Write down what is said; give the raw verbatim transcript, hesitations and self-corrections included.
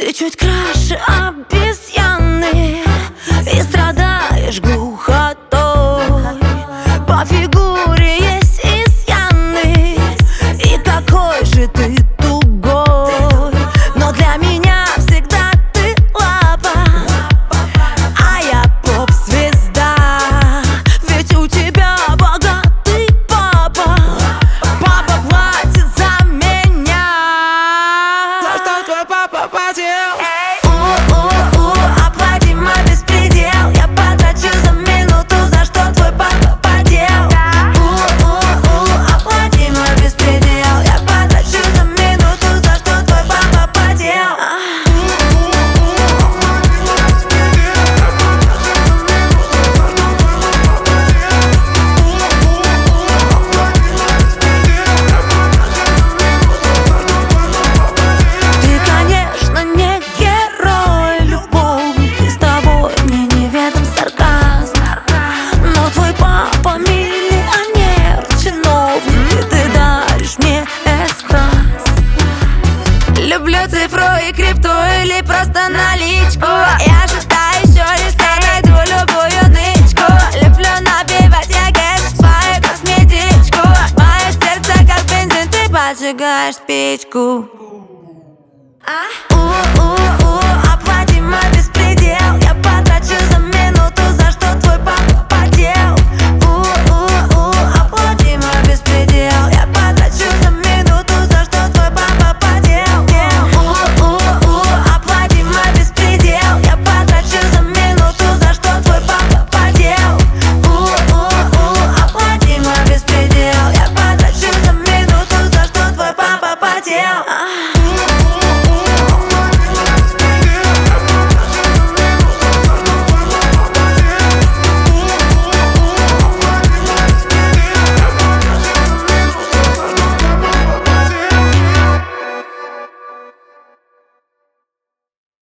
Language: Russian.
Ты чуть краше обезьяны и страдаешь глухотой. По фигуре есть изъяны, и какой же ты тугой. Но для меня всегда ты лапа, а я поп-звезда. Ведь у тебя богатый папа, папа платит за меня. То, что твой папа потел. У-у-у, оплати мой беспредел. Я потрачу за минуту, за что твой папа потел. У-у-у, оплати мой беспредел. Я потрачу за минуту, за что твой папа потел. Ты, конечно, не герой, любовник, и с тобой мне неведом сарказм. Но твой папа миллионер, чиновник, и ты даришь мне эскрас. Люблю цифру и крипту или просто наличку. Я шестая еще листа, найду любую нычку. Люблю набивать я кэш в свою косметичку. Мое сердце как бензин, ты поджигаешь спичку.